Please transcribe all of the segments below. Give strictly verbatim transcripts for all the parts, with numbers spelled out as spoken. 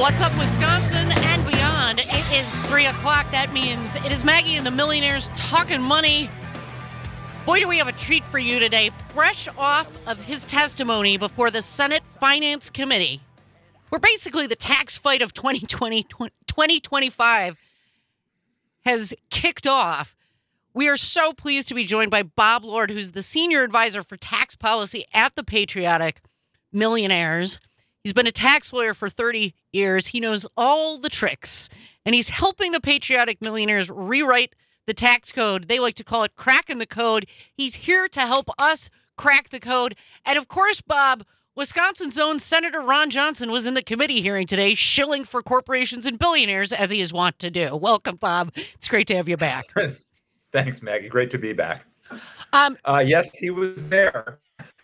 What's up, Wisconsin and beyond? It is three o'clock. That means it is Maggie and the Millionaires talking money. Boy, do we have a treat for you today. Fresh off of his testimony before the Senate Finance Committee, where basically the tax fight of twenty twenty, twenty twenty-five has kicked off. We are so pleased to be joined by Bob Lord, who's the Senior Advisor for Tax Policy at the Patriotic Millionaires. He's been a tax lawyer for thirty years. He knows all the tricks, and he's helping the Patriotic Millionaires rewrite the tax code. They like to call it cracking the code. He's here to help us crack the code. And of course, Bob, Wisconsin's own Senator Ron Johnson was in the committee hearing today, shilling for corporations and billionaires, as he is wont to do. Welcome, Bob. It's great to have you back. Thanks, Maggie. Great to be back. Um, uh, yes, he was there.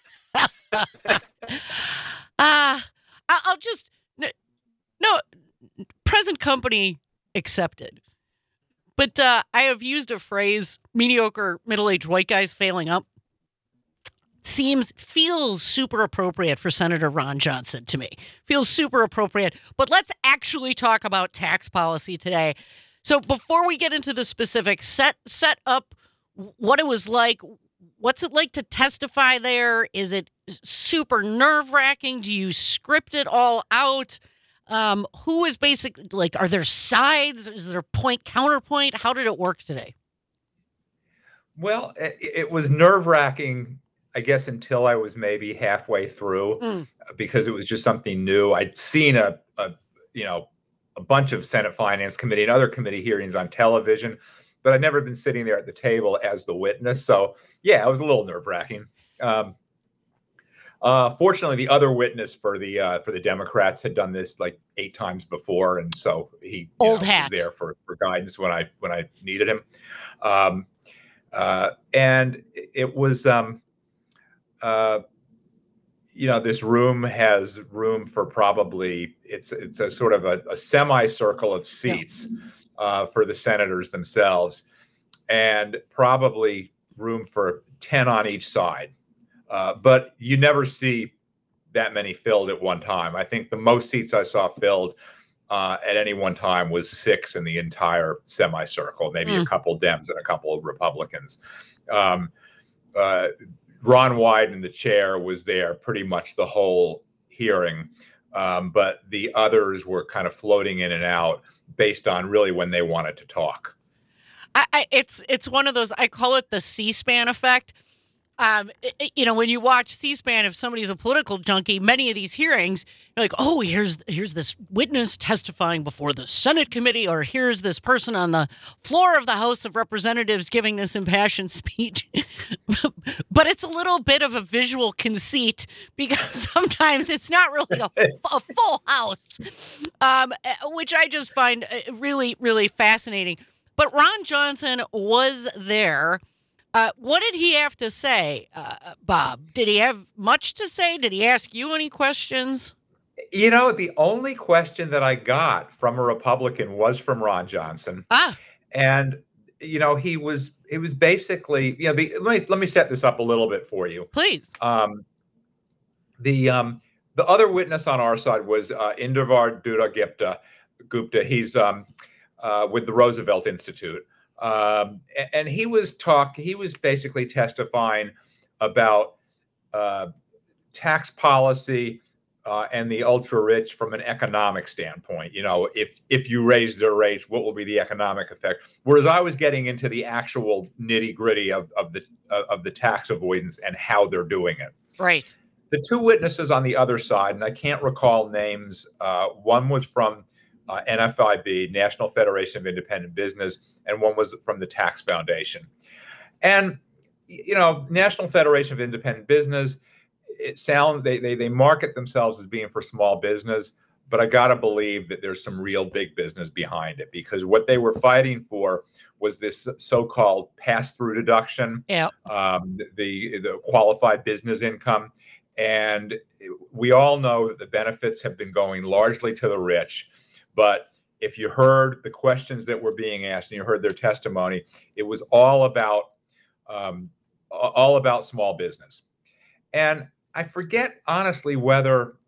uh, I'll just, no, present company accepted. But uh, I have used a phrase, mediocre middle-aged white guys failing up. Seems, feels super appropriate for Senator Ron Johnson to me. Feels super appropriate. But let's actually talk about tax policy today. So before we get into the specifics, set set up what it was like. What's it like to testify there? Is it super nerve-wracking? Do you script it all out? Um, who is basically, like, are there sides? Is there point, counterpoint? How did it work today? Well, it, it was nerve-wracking, I guess, until I was maybe halfway through, mm. because it was just something new. I'd seen a, a, you know, a bunch of Senate Finance Committee and other committee hearings on television, but I'd never been sitting there at the table as the witness. So, yeah, it was a little nerve-wracking. Um, uh, fortunately, the other witness for the uh, for the Democrats had done this like eight times before, and so he old know, hat was there for, for guidance when I when I needed him. Um, uh, and it was, um, uh, you know, this room has room for probably it's it's a sort of a, a semicircle of seats. Yeah. Uh, for the senators themselves, and probably room for ten on each side. Uh, but you never see that many filled at one time. I think the most seats I saw filled uh, at any one time was six in the entire semicircle, maybe mm. a couple Dems and a couple of Republicans. Um, uh, Ron Wyden, the chair, was there pretty much the whole hearing. Um, but the others were kind of floating in and out based on really when they wanted to talk. I, I, it's it's one of those, I call it the C-SPAN effect. Um, it, you know, when you watch C-SPAN, if somebody's a political junkie, many of these hearings, you're like, oh, here's here's this witness testifying before the Senate committee, or here's this person on the floor of the House of Representatives giving this impassioned speech. But it's a little bit of a visual conceit, because sometimes it's not really a, a full house, um, which I just find really, really fascinating. But Ron Johnson was there. Uh, what did he have to say, uh, Bob? Did he have much to say? Did he ask you any questions? You know, the only question that I got from a Republican was from Ron Johnson. Ah. And, you know, he was he was basically, you know, the, let me let me set this up a little bit for you. Please. Um, the um, the other witness on our side was uh, Indervar Dutta Gupta. Gupta. He's um, uh, with the Roosevelt Institute. Um, and he was talk. He was basically testifying about uh, tax policy uh, and the ultra rich from an economic standpoint. You know, if if you raise their rates, what will be the economic effect? Whereas I was getting into the actual nitty gritty of of the uh, of the tax avoidance and how they're doing it. Right. The two witnesses on the other side, and I can't recall names. Uh, one was from Uh, N F I B, National Federation of Independent Business, and one was from the Tax Foundation. And, you know, National Federation of Independent Business, it sounds, they, they, they market themselves as being for small business, but I got to believe that there's some real big business behind it, because what they were fighting for was this so-called pass-through deduction, yeah. um, the, the qualified business income. And we all know that the benefits have been going largely to the rich. But if you heard the questions that were being asked and you heard their testimony, it was all about um, all about small business. And I forget, honestly, whether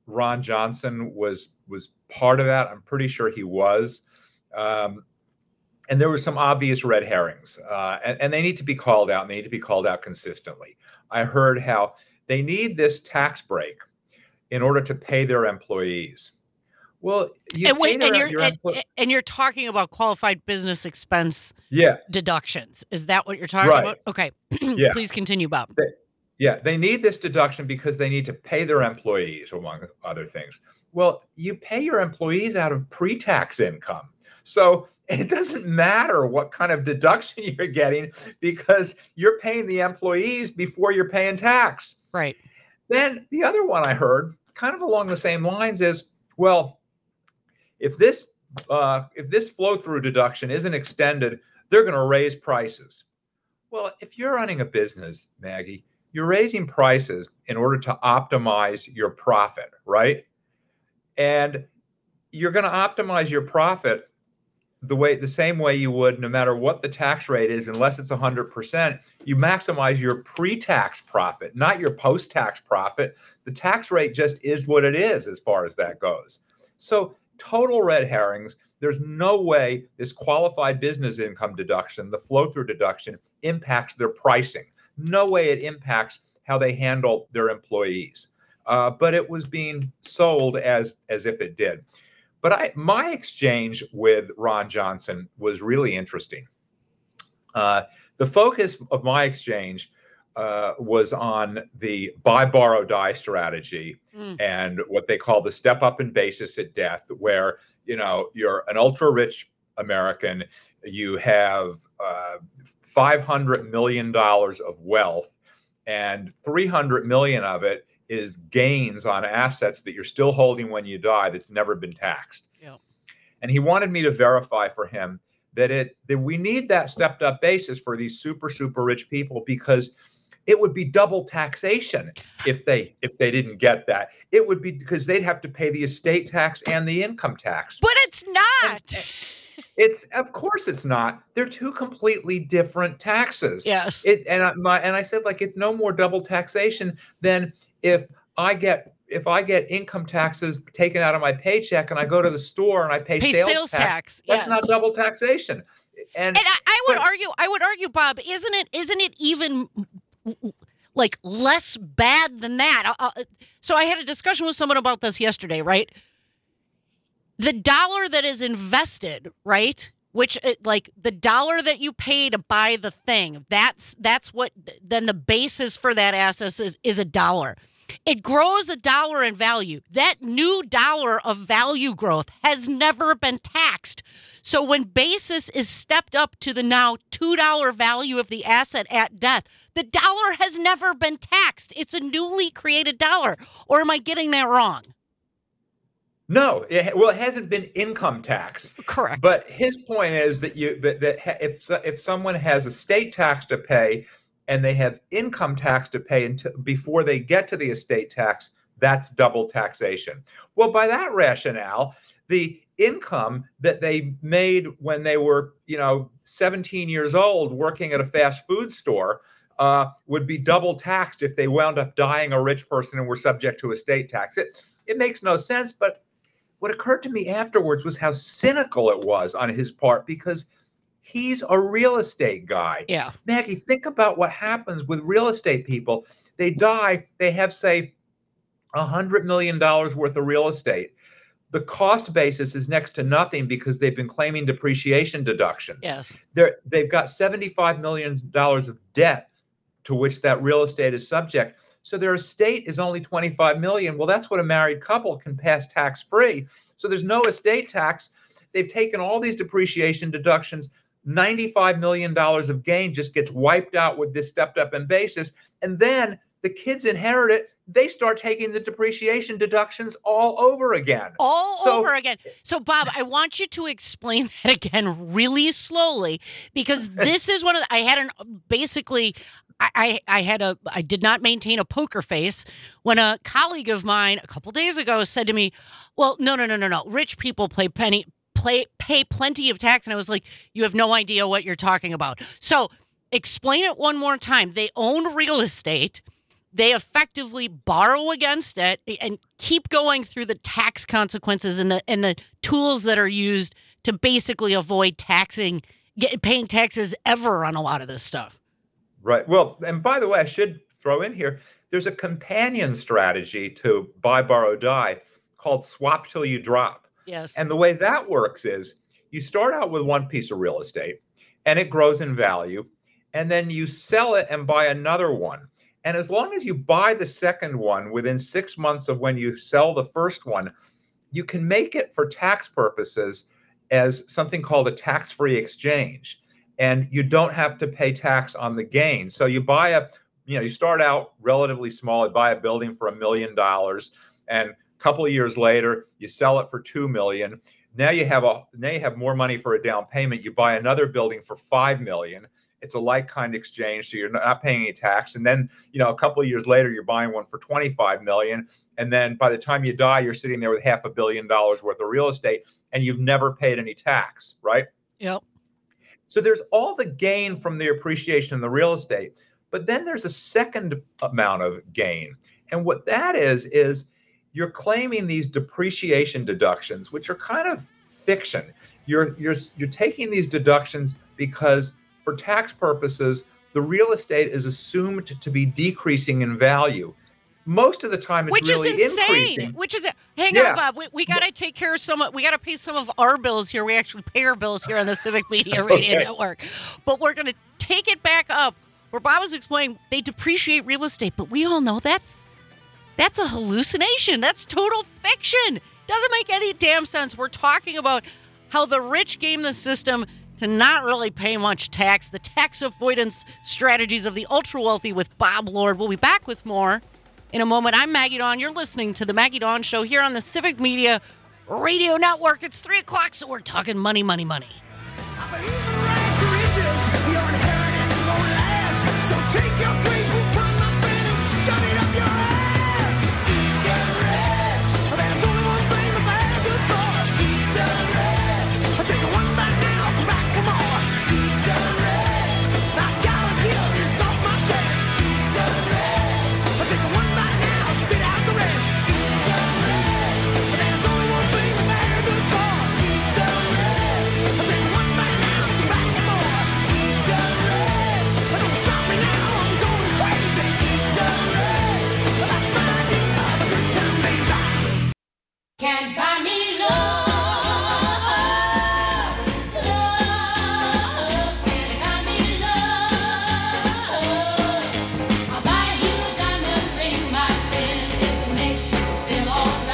Ron Johnson was was part of that. I'm pretty sure he was. Um, and there were some obvious red herrings, uh, and, and they need to be called out, and they need to be called out consistently. I heard how they need this tax break in order to pay their employees. Well, you and wait, pay their, and you're your and, empl- and you're talking about qualified business expense yeah, deductions. Is that what you're talking right. about? Okay. Yeah. Please continue, Bob. They, yeah, they need this deduction because they need to pay their employees, among other things. Well, you pay your employees out of pre-tax income. So it doesn't matter what kind of deduction you're getting because you're paying the employees before you're paying tax. Right. Then the other one I heard, kind of along the same lines, is, well, if this uh, if this flow-through deduction isn't extended, they're going to raise prices. Well, if you're running a business, Maggie, you're raising prices in order to optimize your profit, right? And you're going to optimize your profit the way, the same way you would no matter what the tax rate is, unless it's one hundred percent. You maximize your pre-tax profit, not your post-tax profit. The tax rate just is what it is as far as that goes. So total red herrings. There's no way this qualified business income deduction, the flow-through deduction, impacts their pricing. No way it impacts how they handle their employees. Uh, but it was being sold as as if it did. But I, my exchange with Ron Johnson was really interesting. Uh, the focus of my exchange uh, was on the buy, borrow, die strategy mm. and what they call the step up in basis at death, where, you know, you're an ultra rich American, you have uh, five hundred million dollars of wealth, and three hundred million of it is gains on assets that you're still holding when you die that's never been taxed. Yeah. And he wanted me to verify for him that it that we need that stepped up basis for these super, super rich people, because it would be double taxation if they if they didn't get that. It would be because they'd have to pay the estate tax and the income tax. But it's not. And, It's of course it's not. They're two completely different taxes. Yes. It and I, my and I said, like, it's no more double taxation than if I get if I get income taxes taken out of my paycheck and I go to the store and I pay, pay sales, sales tax. tax. Yes. That's not double taxation. And, and I, I would but, argue, I would argue, Bob, isn't it isn't it even like less bad than that? Uh, so I had a discussion with someone about this yesterday, right? The dollar that is invested, right? Which, like, the dollar that you pay to buy the thing, that's that's what, then the basis for that asset is, is a dollar. It grows a dollar in value. That new dollar of value growth has never been taxed. So when basis is stepped up to the now two dollars value of the asset at death, the dollar has never been taxed. It's a newly created dollar. Or am I getting that wrong? No, it, well, it hasn't been income tax. Correct. But his point is that you that, that if if someone has a state tax to pay and they have income tax to pay until, before they get to the estate tax, that's double taxation. Well, by that rationale, the income that they made when they were, you know, seventeen years old working at a fast food store uh, would be double taxed if they wound up dying a rich person and were subject to estate tax. It it makes no sense, but what occurred to me afterwards was how cynical it was on his part, because he's a real estate guy. Yeah. Maggie, think about what happens with real estate people. They die, they have, say, one hundred million dollars worth of real estate. The cost basis is next to nothing because they've been claiming depreciation deductions. Yes. They're, they've got seventy-five million dollars of debt to which that real estate is subject. So their estate is only twenty-five million dollars. Well, that's what a married couple can pass tax-free. So there's no estate tax. They've taken all these depreciation deductions. ninety-five million dollars of gain just gets wiped out with this stepped up in basis. And then the kids inherit it. They start taking the depreciation deductions all over again. All so, over again. So, Bob, I want you to explain that again really slowly, because this is one of the, I had an basically, I, I, I had a, I did not maintain a poker face when a colleague of mine a couple days ago said to me, well, no, no, no, no, no. Rich people pay penny, play, pay plenty of tax. And I was like, you have no idea what you're talking about. So explain it one more time. They own real estate. they effectively borrow against it and keep going through the tax consequences and the and the tools that are used to basically avoid taxing, get, paying taxes ever on a lot of this stuff. Right. Well, and by the way, I should throw in here, there's a companion strategy to buy, borrow, die called swap till you drop. Yes. And the way that works is you start out with one piece of real estate and it grows in value, and then you sell it and buy another one. And as long as you buy the second one within six months of when you sell the first one, you can make it for tax purposes as something called a tax-free exchange. And you don't have to pay tax on the gain. So you buy a, you know, you start out relatively small, you buy a building for a million dollars, and a couple of years later, you sell it for two million. Now you have a now you have more money for a down payment. You buy another building for five million. It's a like-kind exchange, so you're not paying any tax. And then, you know, a couple of years later, you're buying one for twenty-five million. And then by the time you die, you're sitting there with half a billion dollars worth of real estate, and you've never paid any tax, right? Yep. So there's all the gain from the appreciation in the real estate, but then there's a second amount of gain. And what that is, is you're claiming these depreciation deductions, which are kind of fiction. You're, you're, you're taking these deductions because for tax purposes, the real estate is assumed to be decreasing in value. Most of the time, it's which really is insane. increasing. Which is hang Yeah. on, Bob. We, we got to take care of some. We got to pay some of our bills here. We actually pay our bills here on the Civic Media Radio Okay. Network. But we're going to take it back up where Bob was explaining they depreciate real estate, but we all know that's that's a hallucination. That's total fiction. Doesn't make any damn sense. We're talking about how the rich game the system to not really pay much tax, the tax avoidance strategies of the ultra wealthy with Bob Lord. We'll be back with more in a moment. I'm Maggie Dawn. You're listening to the Maggie Dawn Show here on the Civic Media Radio Network. It's three o'clock, so we're talking money, money, money. I believe in rags to riches, your inheritance won't last. So take your great coupon, my friend, and shove it up your ass. Eat the rich. There's only one thing that they're good for. Eat the rich. Take a one back now, come back for more. Eat the rich. I gotta get this off my chest. Eat the rich. Take a one back now, spit out the rest. Eat the rich. There's only one thing that they're good for. Eat the rich. Take a one back now, come back for more. Eat the rich. Don't stop me now, I'm going crazy. Eat the rich. That's my idea of a good time, baby. Can't buy me love, love, can't buy me love. I'll buy you a diamond ring, my friend, if it makes you feel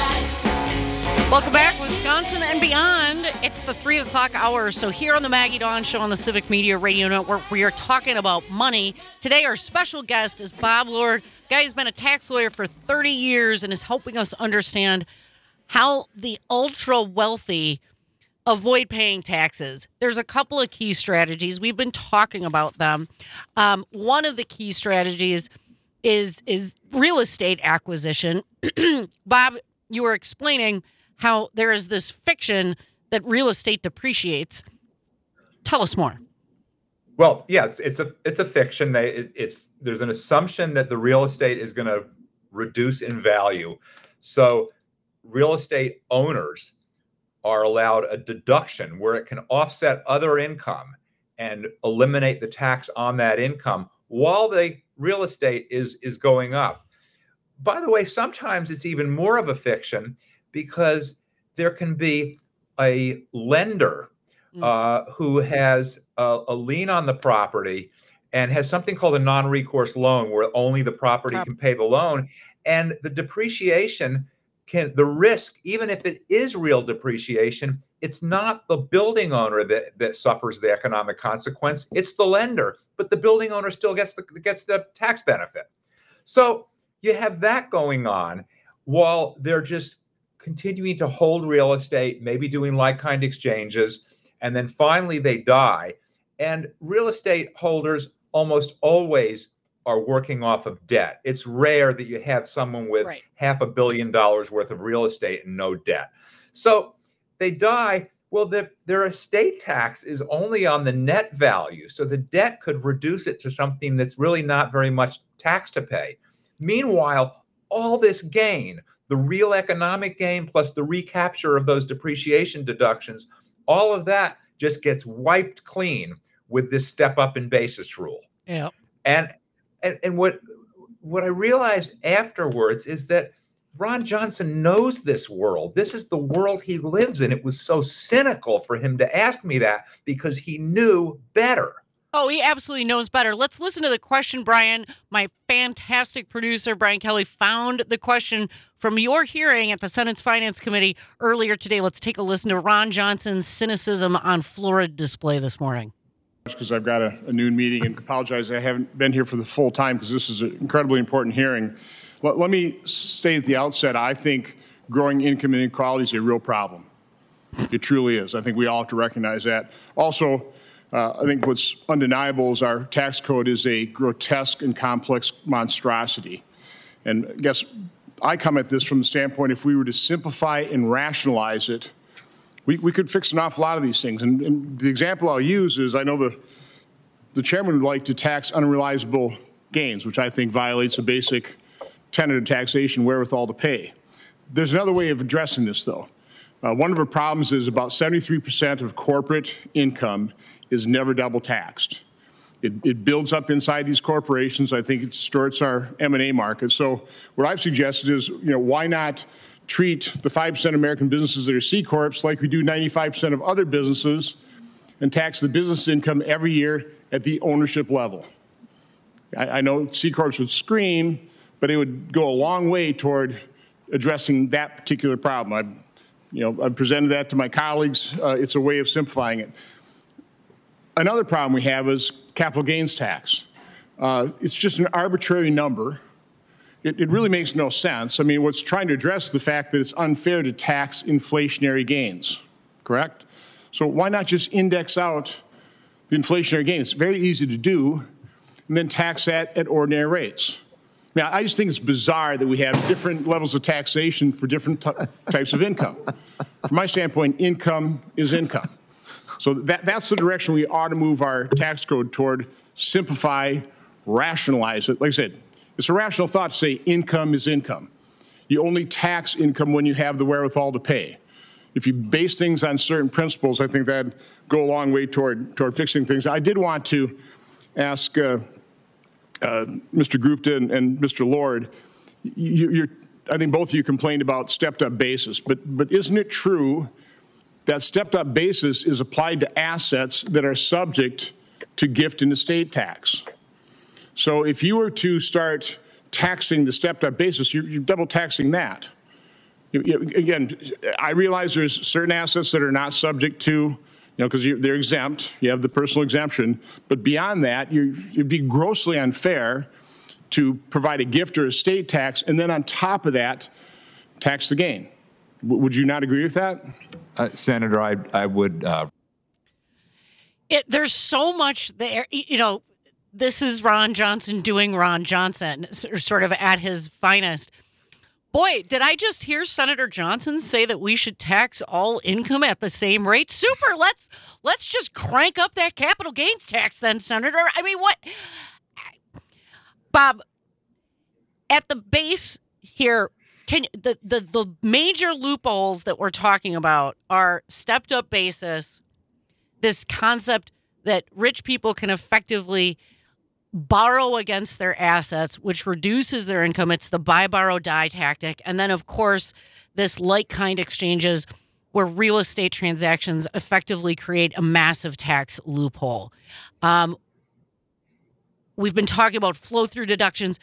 alright. Welcome back, Wisconsin and beyond. It's the three o'clock hour. So here on the Maggie Dawn Show on the Civic Media Radio Network, we are talking about money. Today, our special guest is Bob Lord. Guy who's been a tax lawyer for thirty years and is helping us understand how the ultra wealthy avoid paying taxes. There's a couple of key strategies. We've been talking about them. Um, one of the key strategies is is real estate acquisition. Bob, you were explaining how there is this fiction that real estate depreciates. Tell us more. Well, yeah, it's, it's a it's a fiction. They it, it's there's an assumption that the real estate is going to reduce in value. So real estate owners are allowed a deduction where it can offset other income and eliminate the tax on that income while the real estate is is going up. By the way, sometimes it's even more of a fiction because there can be a lender uh, who has a, a lien on the property and has something called a non-recourse loan where only the property Prop- can pay the loan. And the depreciation can, the risk, even if it is real depreciation, it's not the building owner that, that suffers the economic consequence, it's the lender, but the building owner still gets the, gets the tax benefit. So you have that going on while they're just continuing to hold real estate, maybe doing like-kind exchanges, and then finally they die. And real estate holders almost always are working off of debt. It's rare that you have someone with Right. half a billion dollars worth of real estate and no debt. So they die. Well, the, their estate tax is only on the net value. So the debt could reduce it to something that's really not very much tax to pay. Meanwhile, all this gain, the real economic gain plus the recapture of those depreciation deductions, all of that just gets wiped clean with this step up in basis rule. Yeah. And and, and what what I realized afterwards is that Ron Johnson knows this world. This is the world he lives in. It was so cynical for him to ask me that because he knew better. Oh, he absolutely knows better. Let's listen to the question, Brian. My fantastic producer, Brian Kelly, found the question from your hearing at the Senate's Finance Committee earlier today. Let's take a listen to Ron Johnson's cynicism on Florida display this morning. Because I've got a, a noon meeting, and apologize I haven't been here for the full time because this is an incredibly important hearing. Let, let me state at the outset, I think growing income inequality is a real problem. It truly is. I think we all have to recognize that. Also, uh, I think what's undeniable is our tax code is a grotesque and complex monstrosity. And I guess I come at this from the standpoint, if we were to simplify and rationalize it, we, we could fix an awful lot of these things. And, and the example I'll use is I know the, the chairman would like to tax unrealizable gains, which I think violates the basic tenet of taxation, wherewithal to pay. There's another way of addressing this, though. Uh, one of the problems is about seventy-three percent of corporate income is never double taxed. It, it builds up inside these corporations. I think it distorts our M and A market. So what I've suggested is, you know, why not treat the five percent of American businesses that are C Corps like we do ninety-five percent of other businesses and tax the business income every year at the ownership level? I, I know C Corps would scream, but it would go a long way toward addressing that particular problem. I've, you know, I've presented that to my colleagues. Uh, it's a way of simplifying it. Another problem we have is capital gains tax. Uh, it's just an arbitrary number. It, it really makes no sense. I mean, what's trying to address the fact that it's unfair to tax inflationary gains, correct? So why not just index out the inflationary gains? It's very easy to do, and then tax that at ordinary rates. Now, I just think it's bizarre that we have different levels of taxation for different t- types of income. From my standpoint, income is income. So that, that's the direction we ought to move our tax code toward: simplify, rationalize it. Like I said, it's a rational thought to say income is income. You only tax income when you have the wherewithal to pay. If you base things on certain principles, I think that'd go a long way toward, toward fixing things. I did want to ask uh, uh, Mister Gupta and, and Mister Lord, you, you're, I think both of you complained about stepped-up basis, but, but isn't it true that stepped-up basis is applied to assets that are subject to gift and estate tax? So if you were to start taxing the stepped-up basis, you're, you're double taxing that. You, you, again, I realize there's certain assets that are not subject to, you know, because they're exempt. You have the personal exemption. But beyond that, you're, it'd be grossly unfair to provide a gift or estate tax, and then on top of that, tax the gain. W- would you not agree with that? Uh, Senator, I, I would. Uh... It, there's so much there. You know, this is Ron Johnson doing Ron Johnson, sort of at his finest. Boy, did I just hear Senator Johnson say that we should tax all income at the same rate? Super. Let's let's just crank up that capital gains tax then, Senator. I mean, what? Bob, at the base here, can the, the, the major loopholes that we're talking about are stepped up basis, this concept that rich people can effectively borrow against their assets, which reduces their income. It's the buy, borrow, die tactic. And then, of course, this like-kind exchanges where real estate transactions effectively create a massive tax loophole. Um, we've been talking about flow-through deductions.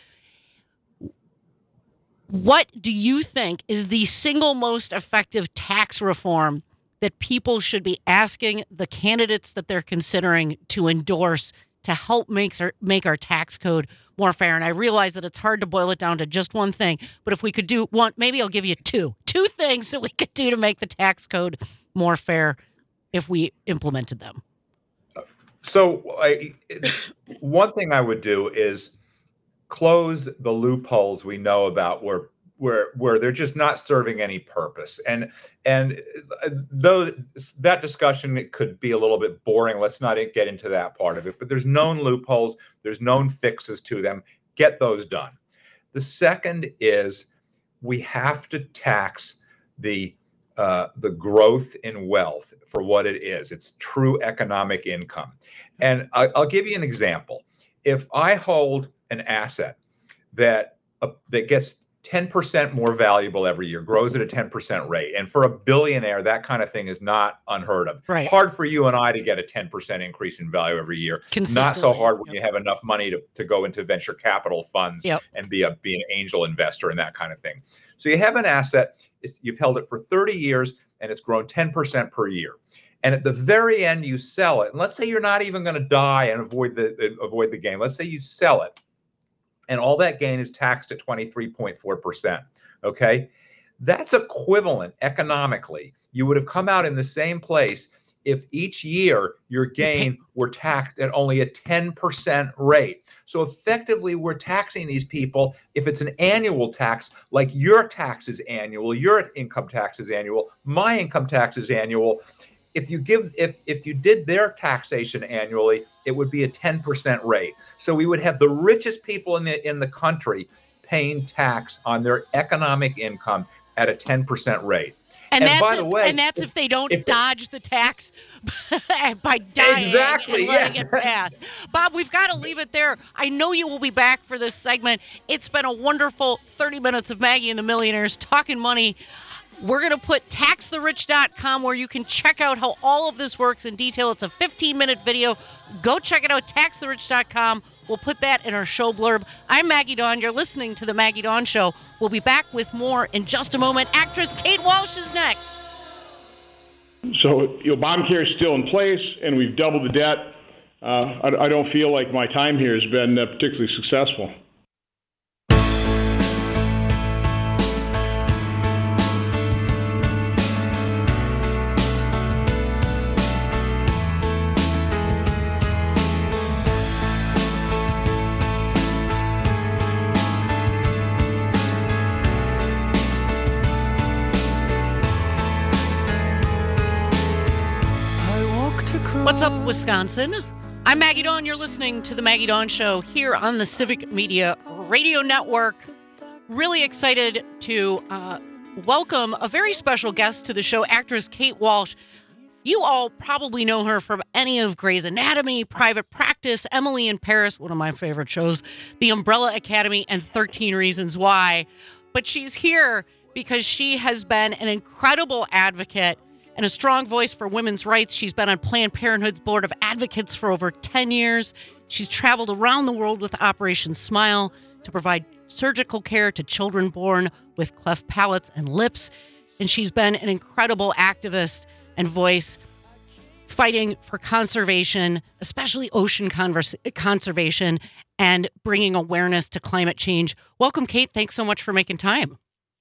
What do you think is the single most effective tax reform that people should be asking the candidates that they're considering to endorse to help make our, make our tax code more fair? And I realize that it's hard to boil it down to just one thing, but if we could do one, maybe I'll give you two, two things that we could do to make the tax code more fair if we implemented them. So I, one thing I would do is close the loopholes we know about where where where they're just not serving any purpose. And and though that discussion, it could be a little bit boring, let's not get into that part of it. But there's known loopholes, there's known fixes to them. Get those done. The second is we have to tax the uh, the growth in wealth for what it is. It's true economic income. And I, I'll give you an example. If I hold an asset that uh, that gets ten percent more valuable every year, grows at a ten percent rate, and for a billionaire, that kind of thing is not unheard of. Right. Hard for you and I to get a ten percent increase in value every year. Not so Consistently. hard when Yep. you have enough money to, to go into venture capital funds Yep. and be a be an angel investor and that kind of thing. So you have an asset, it's, you've held it for thirty years, and it's grown ten percent per year. And at the very end, you sell it. And let's say you're not even going to die and avoid the avoid the gain. Let's say you sell it, and all that gain is taxed at twenty-three point four percent. Okay, that's equivalent economically. You would have come out in the same place if each year your gain were taxed at only a ten percent rate. So effectively, we're taxing these people. If it's an annual tax, like your tax is annual, your income tax is annual, my income tax is annual. If you give, if if you did their taxation annually, it would be a ten percent rate. So we would have the richest people in the in the country paying tax on their economic income at a ten percent rate. And, And that's by if, the way, and that's if, if- they don't if- dodge the tax by dying Exactly, and letting yeah. it pass. Bob, we've got to leave it there. I know you will be back for this segment. It's been a wonderful thirty minutes of Maggie and the Millionaires talking money. We're going to put tax the rich dot com where you can check out how all of this works in detail. It's a fifteen-minute video. Go check it out, tax the rich dot com. We'll put that in our show blurb. I'm Maggie Dawn. You're listening to The Maggie Dawn Show. We'll be back with more in just a moment. Actress Kate Walsh is next. So, you know, Obamacare is still in place, and we've doubled the debt. Uh, I, I don't feel like my time here has been uh, particularly successful. What's up, Wisconsin? I'm Maggie Dawn. You're listening to The Maggie Dawn Show here on the Civic Media Radio Network. Really excited to uh, welcome a very special guest to the show, actress Kate Walsh. You all probably know her from any of Grey's Anatomy, Private Practice, Emily in Paris, one of my favorite shows, The Umbrella Academy, and thirteen Reasons Why. But she's here because she has been an incredible advocate and a strong voice for women's rights. She's been on Planned Parenthood's Board of Advocates for over ten years. She's traveled around the world with Operation Smile to provide surgical care to children born with cleft palates and lips. And she's been an incredible activist and voice fighting for conservation, especially ocean converse- conservation, and bringing awareness to climate change. Welcome, Kate. Thanks so much for making time.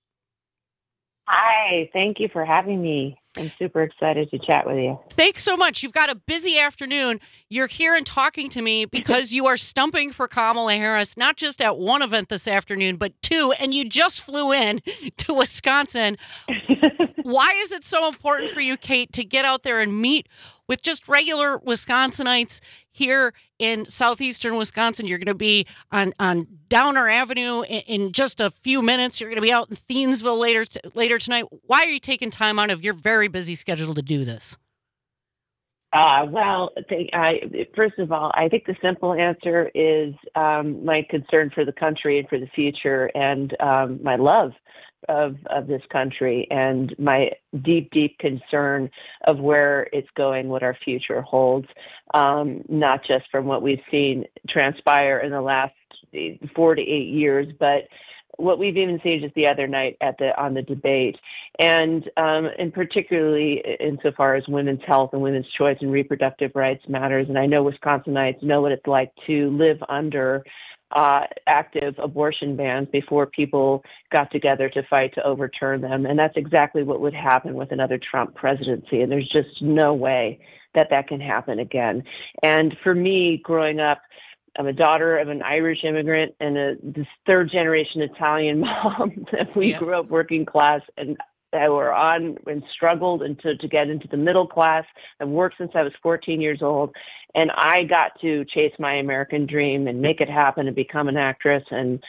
Hi, thank you for having me. I'm super excited to chat with you. Thanks so much. You've got a busy afternoon. You're here and talking to me because you are stumping for Kamala Harris, not just at one event this afternoon, but two, and you just flew in to Wisconsin. Why is it so important for you, Kate, to get out there and meet with just regular Wisconsinites here in southeastern Wisconsin? You're going to be on, on Downer Avenue in, in just a few minutes. You're going to be out in Thiensville later t- later tonight. Why are you taking time out of your very busy schedule to do this? Uh, well, th- I, first of all, I think the simple answer is um, my concern for the country and for the future, and um, my love of of this country, and my deep, deep concern of where it's going, what our future holds, um, not just from what we've seen transpire in the last four to eight years, but what we've even seen just the other night at the on the debate, and um, and particularly insofar as women's health and women's choice and reproductive rights matters. And I know Wisconsinites know what it's like to live under uh, active abortion bans before people got together to fight to overturn them. And that's exactly what would happen with another Trump presidency. And there's just no way that that can happen again. And for me, growing up, I'm a daughter of an Irish immigrant and a this third generation Italian mom. We Yes. grew up working class, and I were on and struggled into to get into the middle class. I've worked since I was fourteen years old, and I got to chase my American dream and make it happen and become an actress. And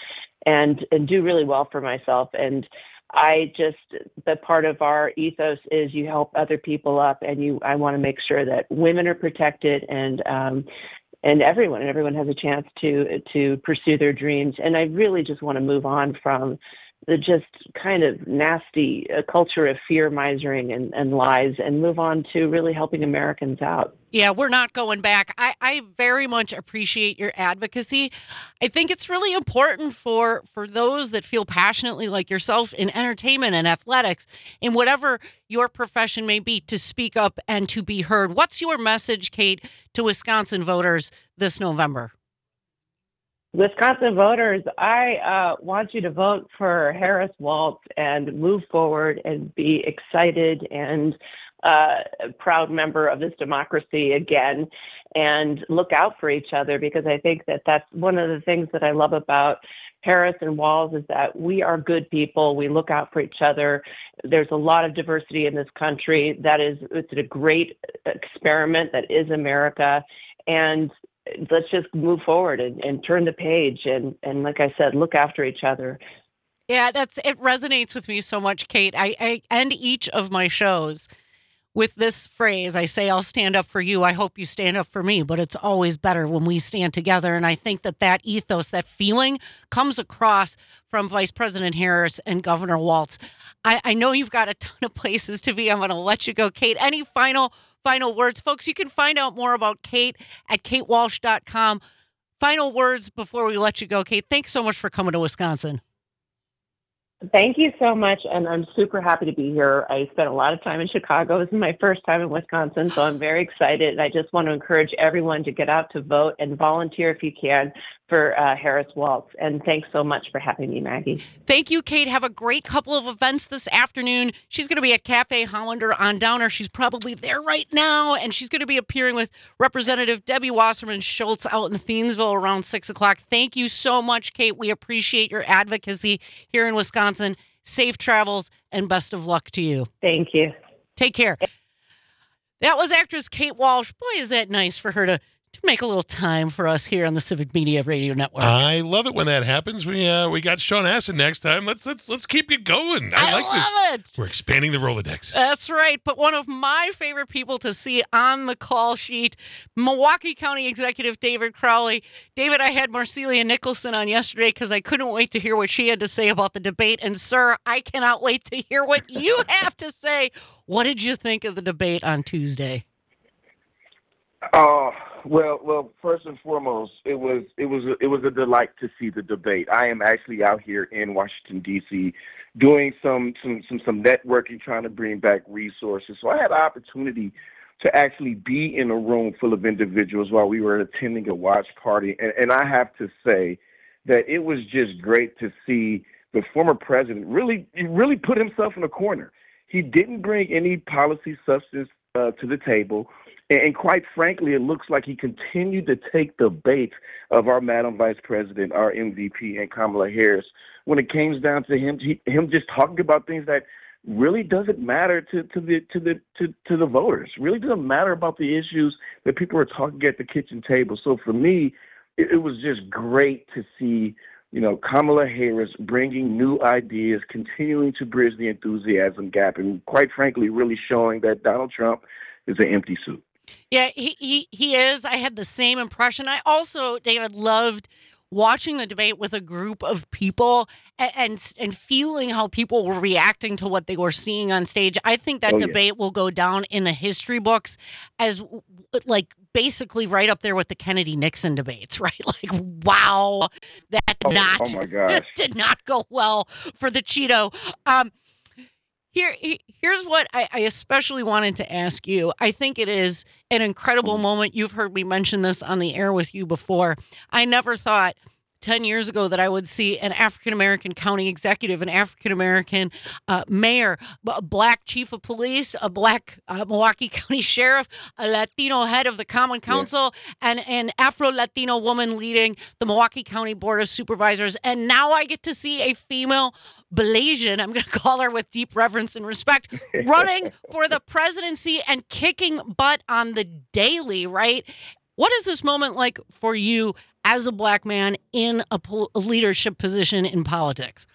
and and do really well for myself. And I just, the part of our ethos is you help other people up, and you, I want to make sure that women are protected, and um, and everyone, and everyone has a chance to to pursue their dreams. And I really just want to move on from the just kind of nasty uh, culture of fear mongering and, and lies, and move on to really helping Americans out. Yeah, we're not going back. I, I very much appreciate your advocacy. I think it's really important for, for those that feel passionately like yourself in entertainment and athletics, in whatever your profession may be, to speak up and to be heard. What's your message, Kate, to Wisconsin voters this November? Wisconsin voters, I uh, want you to vote for Harris Walz and move forward and be excited and uh, a proud member of this democracy again, and look out for each other, because I think that that's one of the things that I love about Harris and Walz, is that we are good people. We look out for each other. There's a lot of diversity in this country. That is, it's a great experiment that is America. And let's just move forward and, and turn the page. And, and like I said, look after each other. Yeah, that's, it resonates with me so much, Kate. I, I end each of my shows with this phrase. I say, I'll stand up for you. I hope you stand up for me, but it's always better when we stand together. And I think that that ethos, that feeling comes across from Vice President Harris and Governor Walz. I, I know you've got a ton of places to be. I'm going to let you go, Kate. Any final Final words, folks? You can find out more about Kate at kate walsh dot com. Final words before we let you go, Kate. Thanks so much for coming to Wisconsin. Thank you so much, and I'm super happy to be here. I spent a lot of time in Chicago. This is my first time in Wisconsin, so I'm very excited. And I just want to encourage everyone to get out to vote and volunteer if you can for uh, Harris Walz. And thanks so much for having me, Maggie. Thank you, Kate. Have a great couple of events this afternoon. She's going to be at Cafe Hollander on Downer. She's probably there right now, and she's going to be appearing with Representative Debbie Wasserman Schultz out in Thiensville around six o'clock. Thank you so much, Kate. We appreciate your advocacy here in Wisconsin. Safe travels and best of luck to you. Thank you. Take care. That was actress Kate Walsh. Boy, is that nice for her to to make a little time for us here on the Civic Media Radio Network. I love it when that happens. We uh, we got Sean Astin next time. Let's let's let's keep it going. I, I like love this. it. We're expanding the Rolodex. That's right. But one of my favorite people to see on the call sheet, Milwaukee County Executive David Crowley. David, I had Marcelia Nicholson on yesterday because I couldn't wait to hear what she had to say about the debate. And sir, I cannot wait to hear what you have to say. What did you think of the debate on Tuesday? Oh, well, well. First and foremost, it was it was a, it was a delight to see the debate. I am actually out here in Washington D C doing some some some some networking, trying to bring back resources. So I had the opportunity to actually be in a room full of individuals while we were attending a watch party, and, and I have to say that it was just great to see the former president really really put himself in a corner. He didn't bring any policy substance uh, to the table. And quite frankly, it looks like he continued to take the bait of our Madam Vice President, our M V P, and Kamala Harris, when it came down to him, he, him just talking about things that really doesn't matter to, to the to the to, to the voters. Really doesn't matter about the issues that people are talking at the kitchen table. So for me, it, it was just great to see, you know, Kamala Harris bringing new ideas, continuing to bridge the enthusiasm gap, and quite frankly, really showing that Donald Trump is an empty suit. Yeah, he, he he is. I had the same impression. I also, David, loved watching the debate with a group of people and and, and feeling how people were reacting to what they were seeing on stage. I think that Oh, yeah. debate will go down in the history books as like basically right up there with the Kennedy-Nixon debates, right? Like, wow, that did Oh, not oh my gosh. did not go well for the Cheeto. Um, Here, he- here's what I, I especially wanted to ask you. I think it is an incredible moment. You've heard me mention this on the air with you before. I never thought ten years ago that I would see an African-American county executive, an African-American uh, mayor, a black chief of police, a black uh, Milwaukee County sheriff, a Latino head of the Common Council, and an Afro-Latino woman leading the Milwaukee County Board of Supervisors. And now I get to see a female Blasian, I'm going to call her with deep reverence and respect, running for the presidency and kicking butt on the daily, right? What is this moment like for you as a black man in a, pol- a leadership position in politics?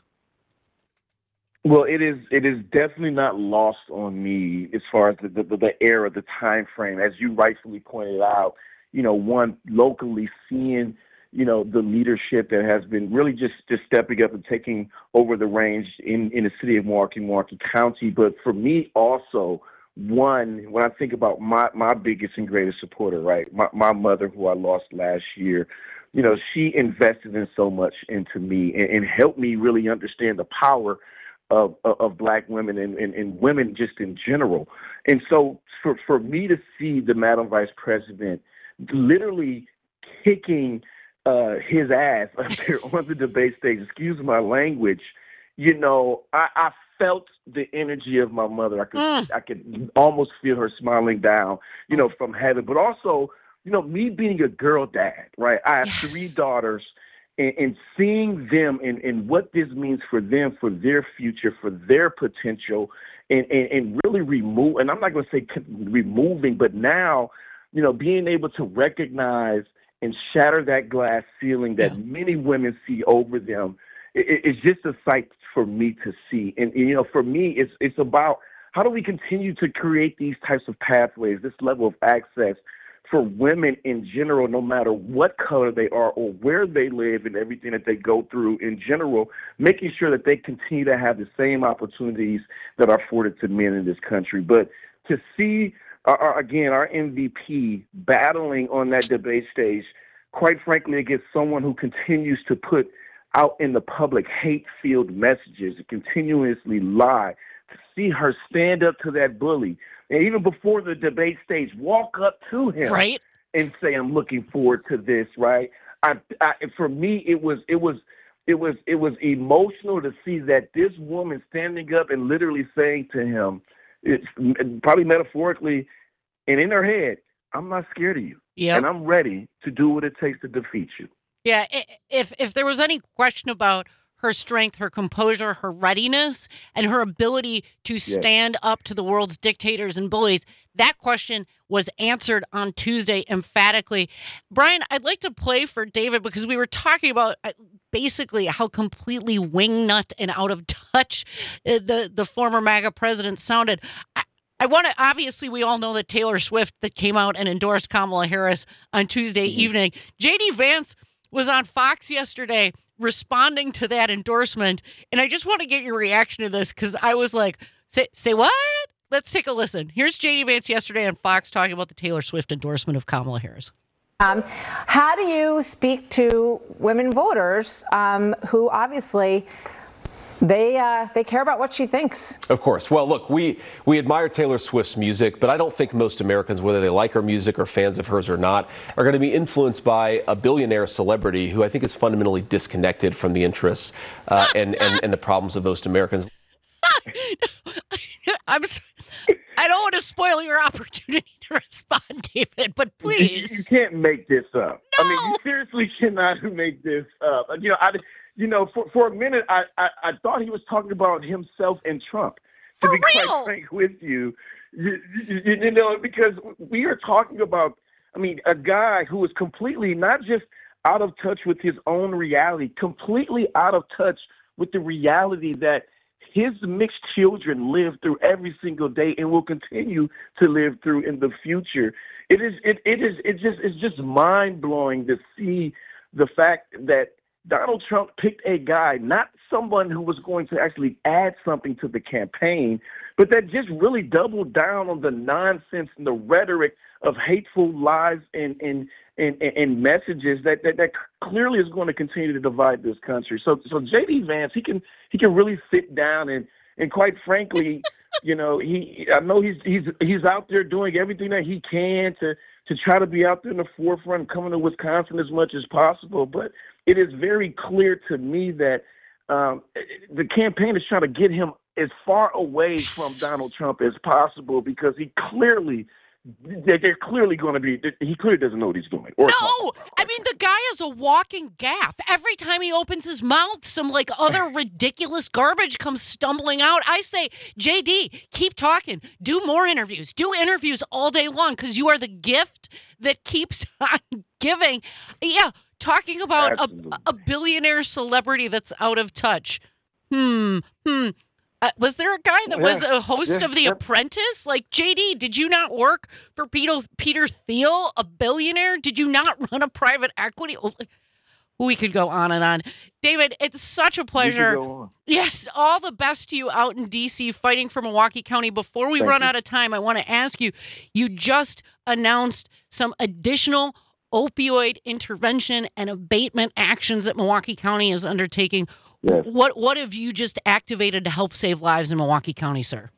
Well, it is it is definitely not lost on me as far as the, the, the era, the time frame, as you rightfully pointed out. You know, one locally seeing, you know, the leadership that has been really just, just stepping up and taking over the reins in, in the city of Milwaukee, Milwaukee County. But for me also, one, when I think about my, my biggest and greatest supporter, right, my, my mother, who I lost last year, you know, she invested in so much into me and, and helped me really understand the power of, of, of black women and, and, and women just in general. And so for, for me to see the Madam Vice President literally kicking uh, his ass up there on the debate stage, excuse my language, you know, I, I felt the energy of my mother. I could, mm. I could almost feel her smiling down, you know, from heaven. But also, you know, me being a girl dad, right? I have yes. three daughters. And, and seeing them and, and what this means for them, for their future, for their potential, and, and, and really remove, and I'm not going to say removing, but now, you know, being able to recognize and shatter that glass ceiling that yeah. many women see over them, it, it's just a sight for me to see. And, and, you know, for me, it's it's about how do we continue to create these types of pathways, this level of access for women in general, no matter what color they are or where they live and everything that they go through in general, making sure that they continue to have the same opportunities that are afforded to men in this country. But to see, uh, our, again, our M V P battling on that debate stage, quite frankly, against someone who continues to put out in the public hate-filled messages and continuously lie, to see her stand up to that bully, and even before the debate stage, walk up to him right. and say, "I'm looking forward to this." Right? I, I, for me, it was, it was, it was, it was emotional to see that this woman standing up and literally saying to him, it's probably metaphorically, and in her head, "I'm not scared of you, yep. and I'm ready to do what it takes to defeat you." Yeah. If if there was any question about her strength, her composure, her readiness, and her ability to stand yes. up to the world's dictators and bullies, that question was answered on Tuesday emphatically. Brian, I'd like to play for David because we were talking about basically how completely wingnut and out of touch the, the former MAGA president sounded. I, I want to, obviously, we all know that Taylor Swift that came out and endorsed Kamala Harris on Tuesday mm-hmm. evening. J D Vance was on Fox yesterday responding to that endorsement. And I just want to get your reaction to this because I was like, say, say what? Let's take a listen. Here's J D Vance yesterday on Fox talking about the Taylor Swift endorsement of Kamala Harris. Um, how do you speak to women voters um, who obviously they uh, they care about what she thinks? Of course. Well, look, we we admire Taylor Swift's music, but I don't think most Americans, whether they like her music or fans of hers or not, are going to be influenced by a billionaire celebrity who I think is fundamentally disconnected from the interests uh, and, and and the problems of most Americans. I'm. I don't want to spoil your opportunity to respond, David, but please. You, you can't make this up. No! I mean, you seriously cannot make this up. You know, I, you know, for, for a minute, I, I, I thought he was talking about himself and Trump. To for be real? quite frank with you, you, you, you know, because we are talking about, I mean, a guy who is completely not just out of touch with his own reality, completely out of touch with the reality that his mixed children live through every single day and will continue to live through in the future. It is it it is it just it's just mind blowing to see the fact that Donald Trump picked a guy, not someone who was going to actually add something to the campaign, but that just really doubled down on the nonsense and the rhetoric of hateful lies and and and, and messages that, that that clearly is going to continue to divide this country. So so J D Vance, he can he can really sit down and and quite frankly, you know, he I know he's he's he's out there doing everything that he can to to try to be out there in the forefront, coming to Wisconsin as much as possible. But it is very clear to me that um, the campaign is trying to get him as far away from Donald Trump as possible because he clearly. They're clearly going to be, he clearly doesn't know what he's doing. Or no, I mean, the guy is a walking gaffe. Every time he opens his mouth, some like other ridiculous garbage comes stumbling out. I say, J D, keep talking. Do more interviews. Do interviews all day long because you are the gift that keeps on giving. Yeah, talking about a, Absolutely. a billionaire celebrity that's out of touch. Hmm. Hmm. Uh, was there a guy that was Yeah. a host Yeah. of The Yep. Apprentice? Like, J D, did you not work for Peter, Peter Thiel, a billionaire? Did you not run a private equity? We could go on and on. David, it's such a You can pleasure. go on. Yes, all the best to you out in D C fighting for Milwaukee County. Before we Thank run you. out of time, I want to ask you, you just announced some additional opioid intervention and abatement actions that Milwaukee County is undertaking. Yes. What what have you just activated to help save lives in Milwaukee County, sir?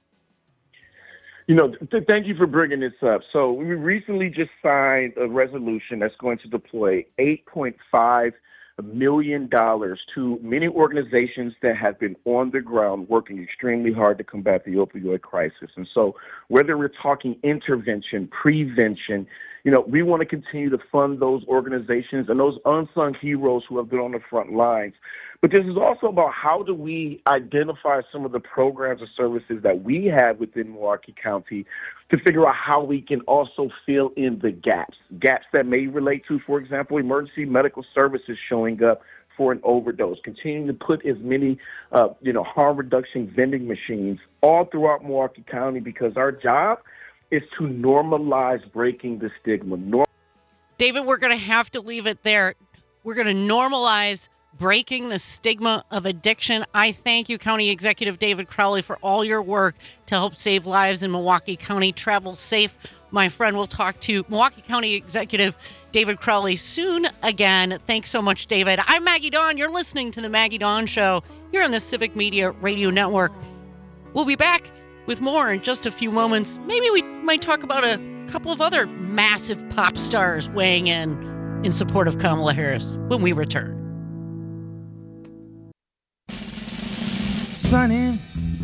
You know, th- thank you for bringing this up. So we recently just signed a resolution that's going to deploy eight point five million dollars to many organizations that have been on the ground working extremely hard to combat the opioid crisis. And so whether we're talking intervention, prevention, you know, we want to continue to fund those organizations and those unsung heroes who have been on the front lines. But this is also about how do we identify some of the programs and services that we have within Milwaukee County to figure out how we can also fill in the gaps, gaps that may relate to, for example, emergency medical services showing up for an overdose, continuing to put as many, uh, you know, harm reduction vending machines all throughout Milwaukee County, because our job is to normalize breaking the stigma. Norm- David, we're going to have to leave it there. We're going to normalize breaking the stigma of addiction. I thank you, County Executive David Crowley, for all your work to help save lives in Milwaukee County. Travel safe, my friend. We'll talk to Milwaukee County Executive David Crowley soon again. Thanks so much, David. I'm Maggie Dawn. You're listening to The Maggie Dawn Show here on the Civic Media Radio Network. We'll be back with more in just a few moments. Maybe we might talk about a couple of other massive pop stars weighing in in support of Kamala Harris when we return. Sunny,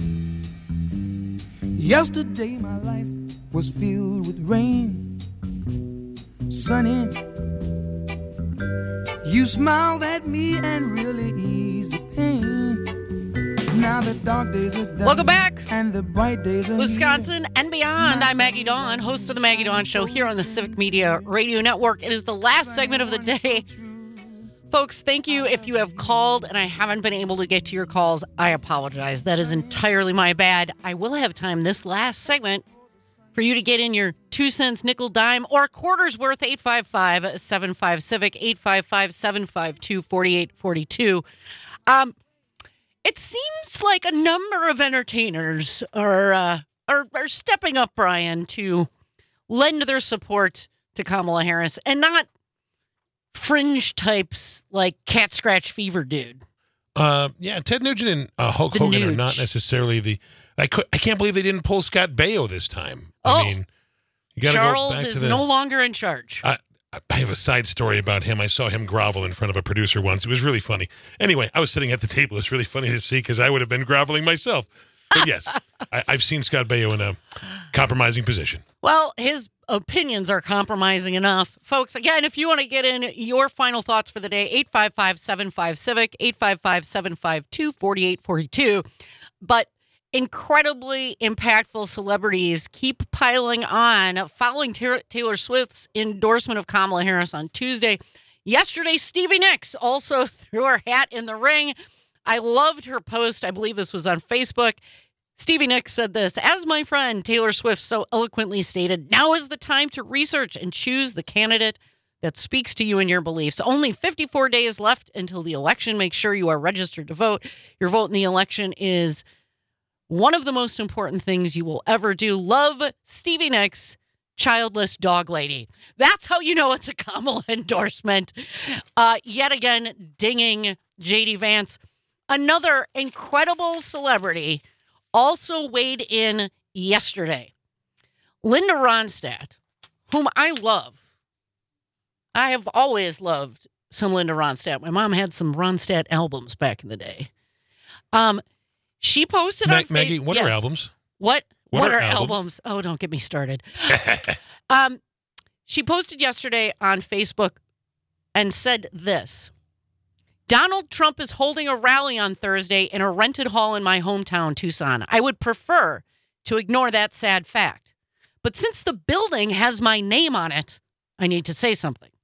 yesterday my life was filled with rain. Sunny, you smiled at me and really eased the pain. Now the dark days are done. Welcome back. And the bright days are Wisconsin and beyond. I'm Maggie Dawn, host of the Maggie Dawn Show here on the Civic Media Radio Network. It is the last segment of the day. Folks, thank you. If you have called and I haven't been able to get to your calls, I apologize. That is entirely my bad. I will have time this last segment for you to get in your two cents, nickel, dime, or a quarter's worth. Eight five five, seven five, Civic, eight five five, seven five two, four eight four two. Um, it seems like a number of entertainers are, uh, are, are stepping up, Brian, to lend their support to Kamala Harris, and not fringe types like Cat Scratch Fever dude. Uh, yeah, Ted Nugent and uh, Hulk The Hogan are Nuge. not necessarily the. I could. I can't believe they didn't pull Scott Baio this time. Oh, I mean, you gotta Charles go back is to the, no longer in charge. I, I have a side story about him. I saw him grovel in front of a producer once. It was really funny. Anyway, I was sitting at the table. It's really funny to see because I would have been groveling myself. But yes, I, I've seen Scott Baio in a compromising position. Well, his opinions are compromising enough. Folks, again, if you want to get in your final thoughts for the day, eight five five, seven five, Civic, eight five five, seven five two, four eight four two. But incredibly impactful celebrities keep piling on following Taylor Taylor Swift's endorsement of Kamala Harris on Tuesday. Yesterday, Stevie Nicks also threw her hat in the ring. I loved her post. I believe this was on Facebook. Stevie Nicks said this: as my friend Taylor Swift so eloquently stated, now is the time to research and choose the candidate that speaks to you and your beliefs. Only fifty-four days left until the election. Make sure you are registered to vote. Your vote in the election is one of the most important things you will ever do. Love, Stevie Nicks, childless dog lady. That's how you know it's a Kamala endorsement. Uh, yet again, dinging J D Vance. Another incredible celebrity also weighed in yesterday. Linda Ronstadt, whom I love. I have always loved some Linda Ronstadt. My mom had some Ronstadt albums back in the day. Um, she posted Ma- on Facebook. Maggie, what are albums? What? What What, are are albums? albums? Oh, don't get me started. um, she posted yesterday on Facebook and said this: Donald Trump is holding a rally on Thursday in a rented hall in my hometown, Tucson. I would prefer to ignore that sad fact. But since the building has my name on it, I need to say something.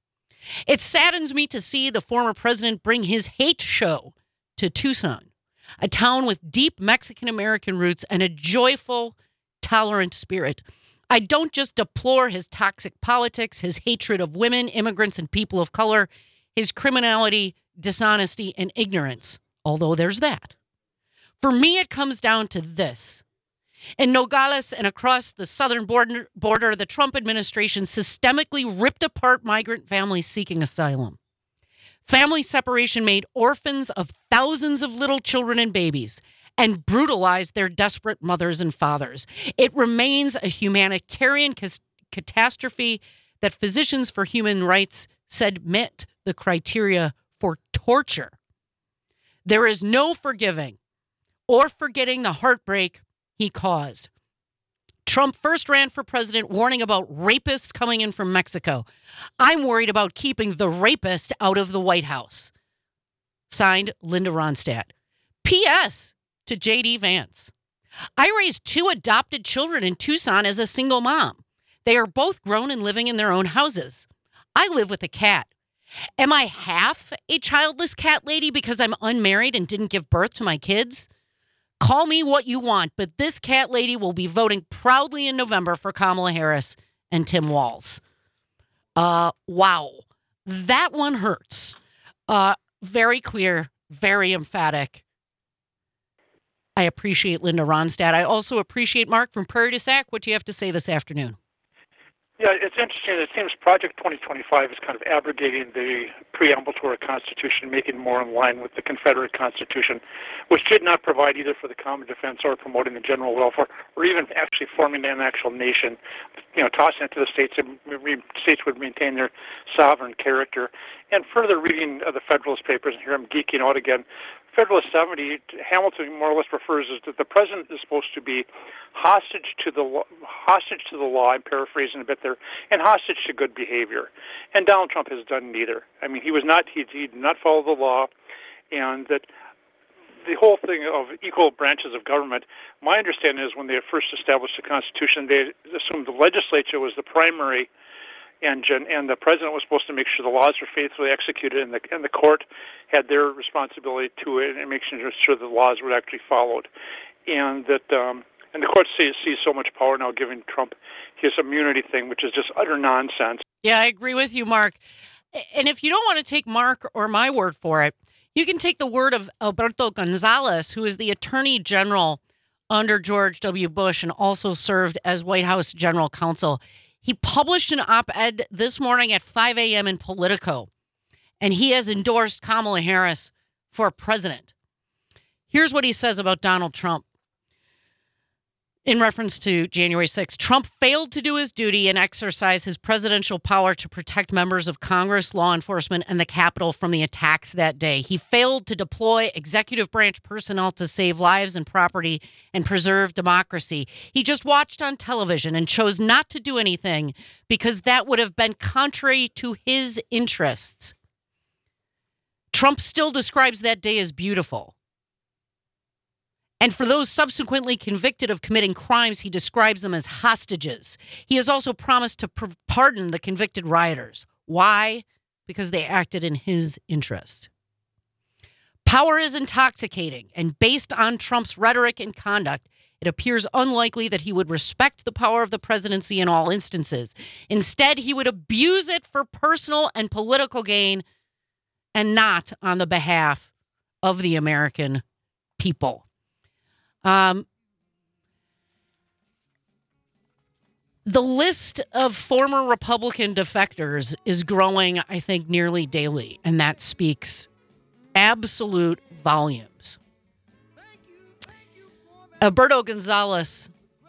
It saddens me to see the former president bring his hate show to Tucson, a town with deep Mexican-American roots and a joyful, tolerant spirit. I don't just deplore his toxic politics, his hatred of women, immigrants, and people of color, his criminality, dishonesty, and ignorance, although there's that. For me, it comes down to this. In Nogales and across the southern border, border, the Trump administration systemically ripped apart migrant families seeking asylum. Family separation made orphans of thousands of little children and babies and brutalized their desperate mothers and fathers. It remains a humanitarian cas- catastrophe that Physicians for Human Rights said met the criteria for torture. There is no forgiving or forgetting the heartbreak he caused. Trump first ran for president warning about rapists coming in from Mexico. I'm worried about keeping the rapist out of the White House. Signed, Linda Ronstadt. P S to J D Vance. I raised two adopted children in Tucson as a single mom. They are both grown and living in their own houses. I live with a cat. Am I half a childless cat lady because I'm unmarried and didn't give birth to my kids? Call me what you want, but this cat lady will be voting proudly in November for Kamala Harris and Tim Walz. Uh, wow. That one hurts. Uh, very clear, very emphatic. I appreciate Linda Ronstadt. I also appreciate Mark from Prairie du Sac. What do you have to say this afternoon? Yeah, it's interesting. It seems Project twenty twenty-five is kind of abrogating the preamble to our Constitution, making it more in line with the Confederate Constitution, which did not provide either for the common defense or promoting the general welfare, or even actually forming an actual nation. You know, tossing it to the states, and states would maintain their sovereign character. And further reading of the Federalist Papers, and here I'm geeking out again, Federalist seventy, Hamilton more or less refers is that the president is supposed to be hostage to the law, hostage to the law. I'm paraphrasing a bit there, and hostage to good behavior. And Donald Trump has done neither. I mean, he was not he, he did not follow the law, and that the whole thing of equal branches of government. My understanding is when they first established the Constitution, they assumed the legislature was the primary engine, and the president was supposed to make sure the laws were faithfully executed, and the and the court had their responsibility to it and making sure the laws were actually followed, and that um, and the court sees sees so much power now giving Trump his immunity thing, which is just utter nonsense. Yeah, I agree with you, Mark. And if you don't want to take Mark or my word for it, you can take the word of Alberto Gonzales, who is the Attorney General under George W. Bush and also served as White House General Counsel. He published an op-ed this morning at five a.m. in Politico, and he has endorsed Kamala Harris for president. Here's what he says about Donald Trump in reference to January sixth. Trump failed to do his duty and exercise his presidential power to protect members of Congress, law enforcement, and the Capitol from the attacks that day. He failed to deploy executive branch personnel to save lives and property and preserve democracy. He just watched on television and chose not to do anything because that would have been contrary to his interests. Trump still describes that day as beautiful. And for those subsequently convicted of committing crimes, he describes them as hostages. He has also promised to pr- pardon the convicted rioters. Why? Because they acted in his interest. Power is intoxicating, and based on Trump's rhetoric and conduct, it appears unlikely that he would respect the power of the presidency in all instances. Instead, he would abuse it for personal and political gain and not on the behalf of the American people. Um, the list of former Republican defectors is growing, I think, nearly daily, and that speaks absolute volumes. Alberto Gonzales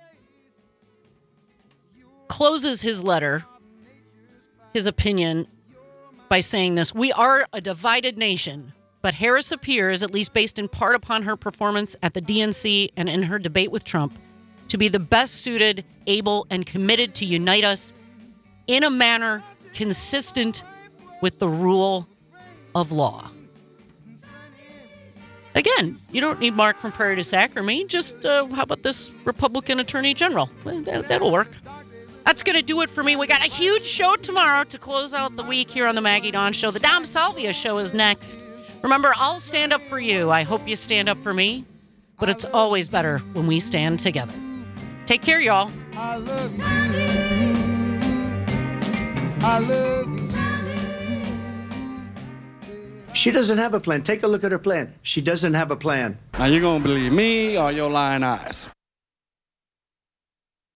closes his letter, his opinion, by saying this: "We are a divided nation, but Harris appears, at least based in part upon her performance at the D N C and in her debate with Trump, to be the best suited, able, and committed to unite us in a manner consistent with the rule of law." Again, you don't need Mark from Prairie du Sac or me. Just uh, how about this Republican Attorney General? Well, that, that'll work. That's going to do it for me. We got a huge show tomorrow to close out the week here on the Maggie Dawn Show. The Dom Salvia Show is next. Remember, I'll stand up for you. I hope you stand up for me. But it's always better when we stand together. Take care, y'all. I love you. I love you. She doesn't have a plan. Take a look at her plan. She doesn't have a plan. Now, you going to believe me or your lying eyes?